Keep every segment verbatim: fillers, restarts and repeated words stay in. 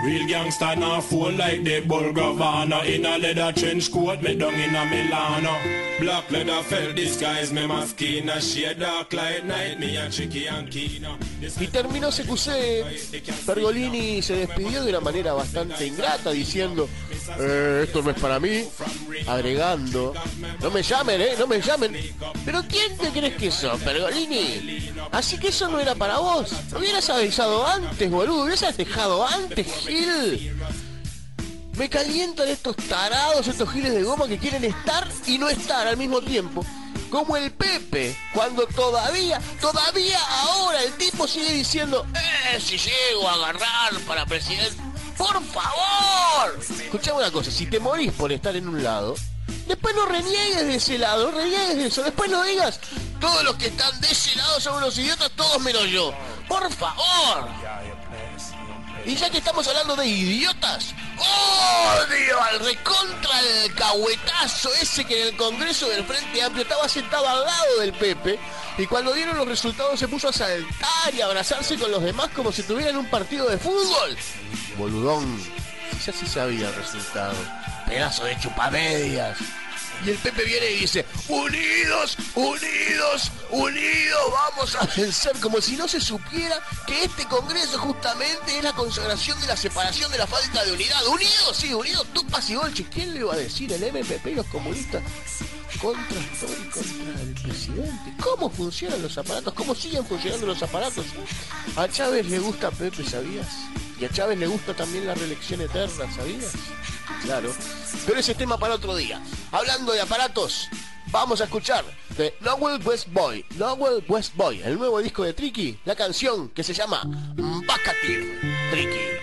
Real gangsta now fall like the Bulgravana. In a leather trench coat, me down in a Milano. Black leather felt disguise, me maskina. Shade dark like night, me a Chicky and Kina. Y terminó C Q C. Pergolini se despidió de una manera bastante ingrata, diciendo eh, esto no es para mí, agregando, no me llamen, eh, no me llamen. Pero ¿quién te crees que sos, Pergolini? Así que eso no era para vos. Me hubieras avisado antes, boludo, hubieras dejado antes, Gil. Me calientan estos tarados, estos giles de goma que quieren estar y no estar al mismo tiempo. Como el Pepe, cuando todavía, todavía ahora el tipo sigue diciendo, eh, si llego a agarrar para presidente. ¡Por favor! Escuchame una cosa, si te morís por estar en un lado, después no reniegues de ese lado, no reniegues de eso, después no digas, todos los que están de ese lado son unos idiotas, todos menos yo. ¡Por favor! Y ya que estamos hablando de idiotas, odio al recontra el cahuetazo ese que en el Congreso del Frente Amplio estaba sentado al lado del Pepe y cuando dieron los resultados se puso a saltar y a abrazarse con los demás como si tuvieran un partido de fútbol. Boludón, ya sí sabía el resultado. Pedazo de chupamedias. Y el Pepe viene y dice, unidos, unidos, unidos, vamos a vencer, como si no se supiera que este Congreso justamente es la consagración de la separación de la falta de unidad. Unidos, sí, unidos, tupas y bolches. ¿Quién le iba a decir? El M P P y los comunistas contra todo y contra el presidente. ¿Cómo funcionan los aparatos? ¿Cómo siguen funcionando los aparatos? A Chávez le gusta Pepe, ¿sabías? Y a Chávez le gusta también la reelección eterna, ¿sabías? Claro, pero ese es tema para otro día. Hablando de aparatos, vamos a escuchar de Nowell West Boy, Nowell West Boy, el nuevo disco de Tricky, la canción que se llama Bacatir, Tricky.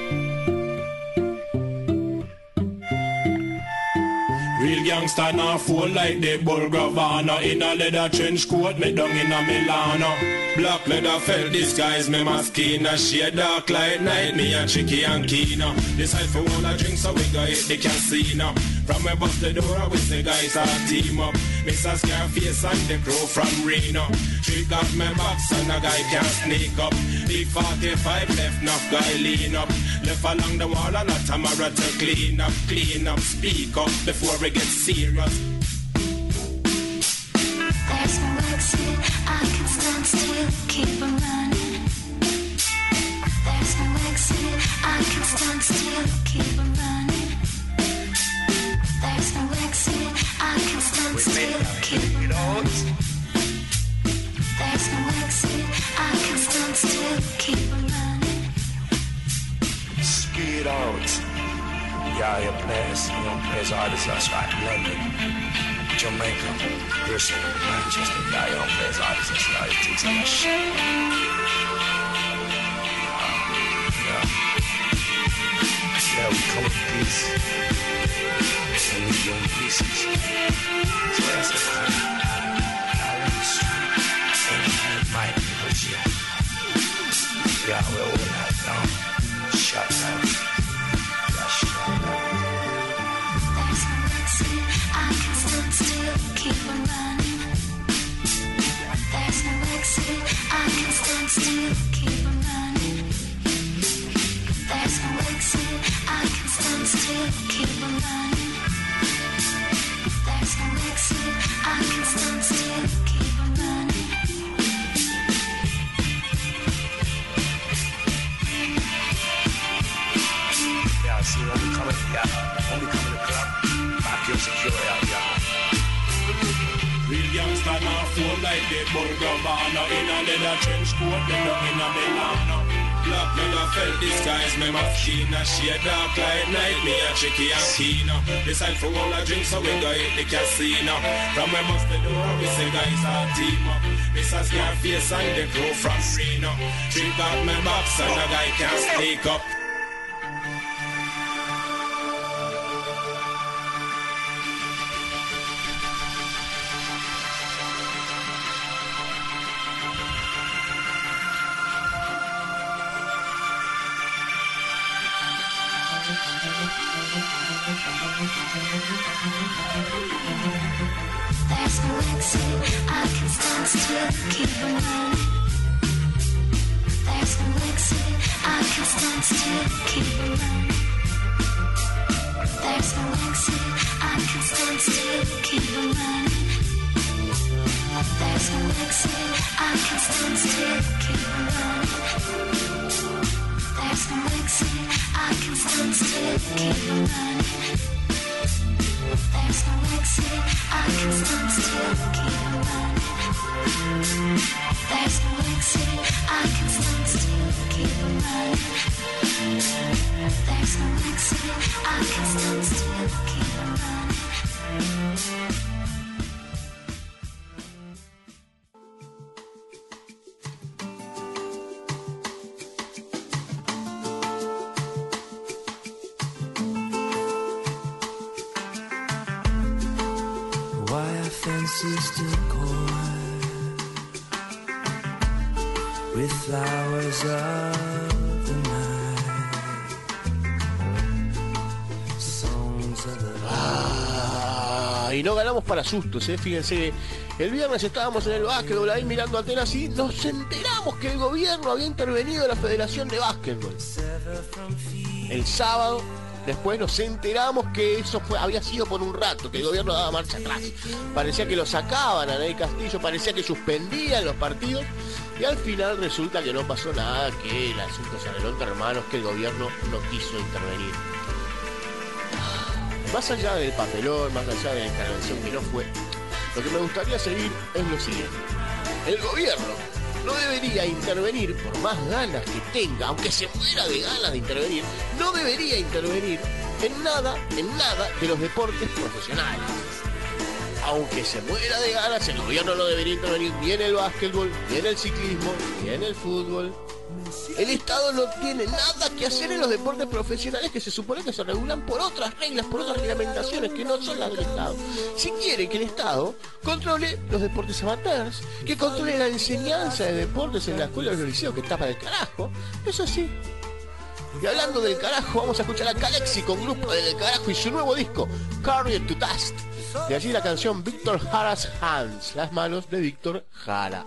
Real gangsta now fall like the Bulgravana. In a leather trench coat, me down in a Milano. Black leather felt disguise, me maskina. Shade dark like night, me a Chicky and Kina. Decide for all the drinks, so we go hit the casino. From we bust the door, we say guys are team up. Mister Scarface and the crew from Reno. She got me box and a guy can't sneak up. Big forty-five left, enough guy lean up. Left along the wall and a Tamara to clean up, clean up, speak up before we get serious. There's no exit, I can stand still, keep on running. There's no exit, I can stand still, keep on running. There's no exit, I can stand still, keep on running. There's no exit, I can stand still, keep on running. Skid out. Yeah, your players, young players, artists, that's right. London, Jamaica, Bristol, Manchester, yeah, young players, artists, that's right. It takes that shit. Yeah. Yeah, we come in peace. And we go in pieces. So that's the thing. I really street. And it might push you. Yeah, we're all that down. Shut down. I can stand still, keep on running. There's no exit, I can stand still, keep on running. There's no exit, I can stand still, keep on running. There's no exit, I can stand still, keep on running. Yeah, see, when we come in, yeah, when we come in the club, back your security out, yeah. Real gangsta now fall like the Bulgravana. In a leather trench coat, me down in a Milano. Black leather felt disguise, me maskina. Shade dark like night, me a Chicky and Kina. Decide for all the drinks, so we go hit the casino. From we bust the door, we say guys are team up. Mister Scarface and the crew from Reno. Drink out my box and a guy can't sneak up. There's no exit, I can stand still, keep on running. There's There's no exit, I can stand still, keep running. There's no exit, I can stand still, keep running. There's no exit, I can stand still, keep running. There's no exit, I can stand still, keep running. There's no exit, I can stand still, keep running. There's no exit, I can stand still, keep running. There's no exit, I can stand still, keep running. Wire fences decoy with flowers of the night, songs of the Ah, y no ganamos para sustos, ¿eh? Fíjense, el viernes estábamos en el básquetbol ahí mirando Atenas y nos enteramos que el gobierno había intervenido en la Federación de Básquetbol. El sábado, después nos enteramos que eso fue, había sido por un rato, que el gobierno daba marcha atrás. Parecía que lo sacaban a Ney Castillo, parecía que suspendían los partidos y al final resulta que no pasó nada, que el asunto se arregló entre hermanos, que el gobierno no quiso intervenir. Más allá del papelón, más allá de la intervención que no fue, lo que me gustaría seguir es lo siguiente. El gobierno no debería intervenir, por más ganas que tenga, aunque se muera de ganas de intervenir, no debería intervenir en nada, en nada de los deportes profesionales. Aunque se muera de ganas, el gobierno no debería intervenir ni en el básquetbol, ni en el ciclismo, ni en el fútbol. El Estado no tiene nada que hacer en los deportes profesionales que se supone que se regulan por otras reglas, por otras reglamentaciones que no son las del Estado. Si quiere que el Estado controle los deportes amateurs, que controle la enseñanza de deportes en la escuela del liceo, que está para el carajo, eso sí. Y hablando del carajo, vamos a escuchar a Calexi con Grupo del Carajo y su nuevo disco, Carry It to Dust. De allí la canción Víctor Jara's Hands, las manos de Víctor Jara.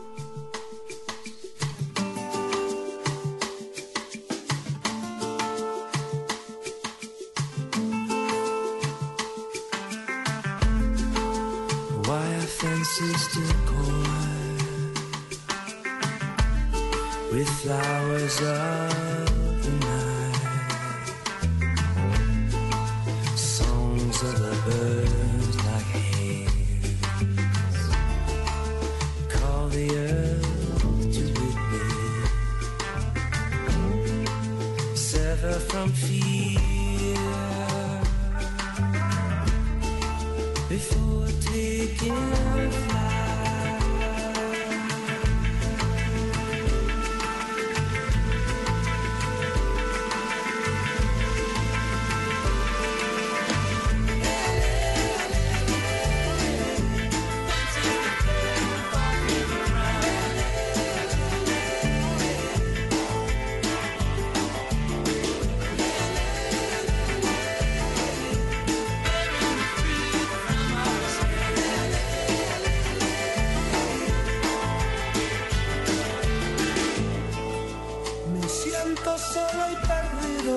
wire fences decoy with flowers of the night, songs of the birds like hens call the earth to witness, sever from fear before taking flight. Solo y perdido,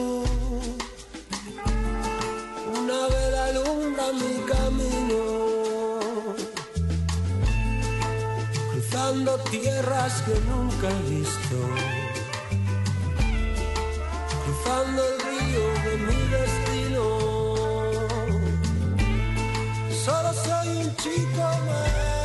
una vela alumbra mi camino, cruzando tierras que nunca he visto, cruzando el río de mi destino. Solo soy un chico más